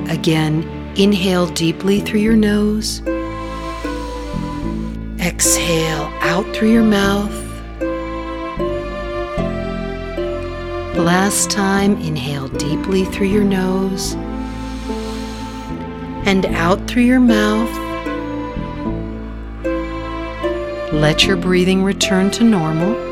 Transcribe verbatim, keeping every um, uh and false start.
Again, inhale deeply through your nose. Exhale out through your mouth. Last time, inhale deeply through your nose and out through your mouth. Let your breathing return to normal.